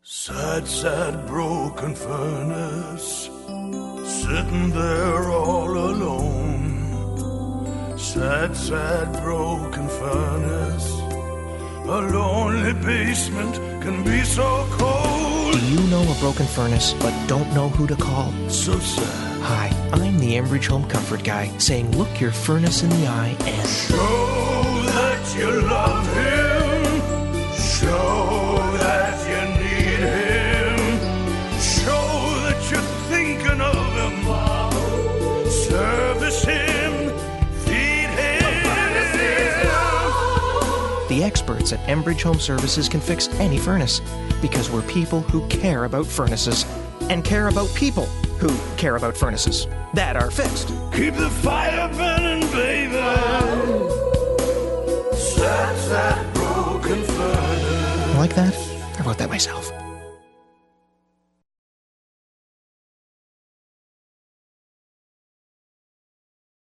Sad, sad, broken furnace, sitting there all alone. Sad, sad, broken furnace, a lonely basement can be so cold. Do you know a broken furnace but don't know who to call? So sad. Hi, I'm the Enbridge Home Comfort Guy, saying look your furnace in the eye and show that you love him. Show that you need him. Show that you're thinking of him. Service him. Feed him. the experts at Enbridge Home Services can fix any furnace, because we're people who care about furnaces and care about people who care about furnaces that are fixed. Keep the fire burning, baby. Sad, sad, broken furnace. Like that? I wrote that myself.